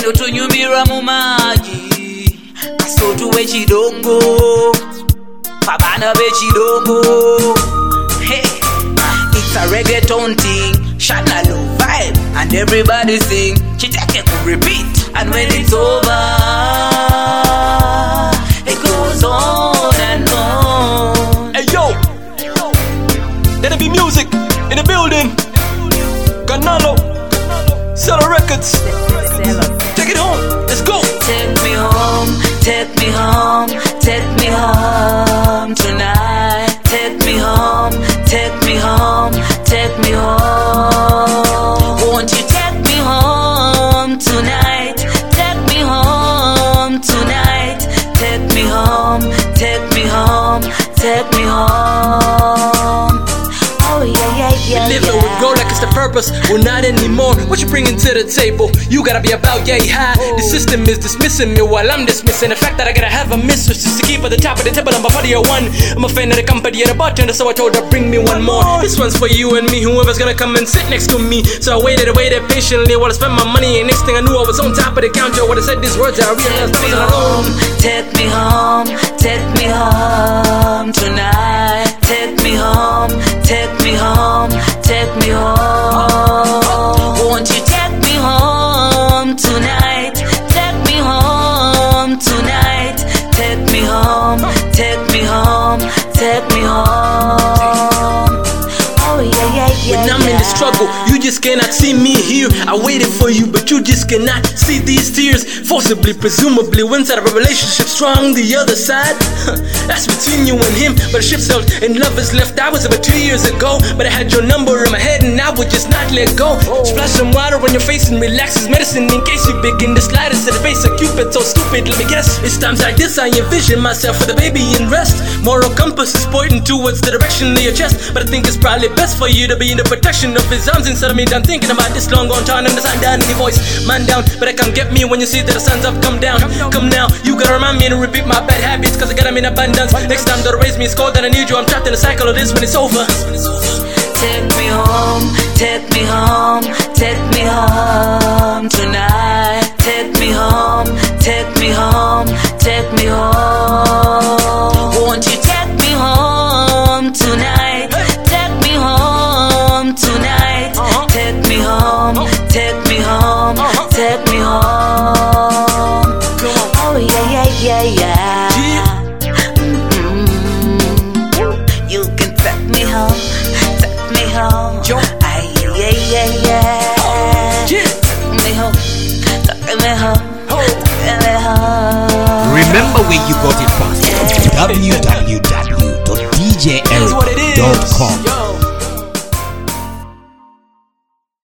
Lelo tunyumira mu maji Kasotu wechidongo Pabana wechidongo Hey, it's a reggaeton thing Shana low vibe and everybody sing Chitake could repeat and when it's over It goes on and on. Hey yo, there'll be music in the building. Canalo, Cellar Records. Take it home, let's go. Take me home, take me home, take me home tonight. Take me home, take me home, take me home. Won't you take me home tonight? Take me home tonight. Take me home, take me home, take me home. Oh yeah, yeah, yeah. We live and we grow like it's the purpose. Well, not anymore. What you bringing to the table? You gotta be about yay high. The system is dismissing me while I'm dismissing the fact that I gotta have a mistress just to keep at the top of the table. I'm a party of one. I'm a fan of the company and the bartender, so I told her bring me one more. This one's for you and me, whoever's gonna come and sit next to me. So I waited patiently while I spent my money, and next thing I knew I was on top of the counter. When I said these words, I realized I was not alone. Take me home, take me home tonight. Take me home, take me home, take me home. Won't you take me home tonight? Take me home tonight. Take me home, take me home, take me home. Oh yeah, yeah, yeah. When I'm in the struggle, you just cannot see me here. I waited for you, but you just cannot see these tears. Forcibly, presumably, one side of a relationship strong, the other side that's between you and him. But the ship sailed and love is left. That was about 2 years ago, but I had your number in my head and I would just not let go. Splash some water on your face and relax as medicine in case you begin the slightest to the face of Cupid. So stupid, let me guess. It's times like this I envision myself with a baby in rest. Moral compass is pointing towards the direction of your chest, but I think it's probably best for you to be in the protection of his arms instead of me done thinking about this long on time and the sun down in your voice. Man down, but I can't get me when you see that the sun's up, come down. Come now, you gotta remind me to repeat my bad habits, cause I got them in abundance. Next time don't raise me, it's cold and I need you. I'm trapped in a cycle of this when it's over. Take me home, take me home, take me home tonight. Take me home, take me home, take me home. Won't you take me home tonight? Take me home tonight. Take me home, take me home, take me home. Oh yeah, yeah, yeah, yeah. You can take me home, take me home. Ay, yeah, yeah, yeah. Take me home, take me home, take me home. Remember where you got it from. www.djeric.com.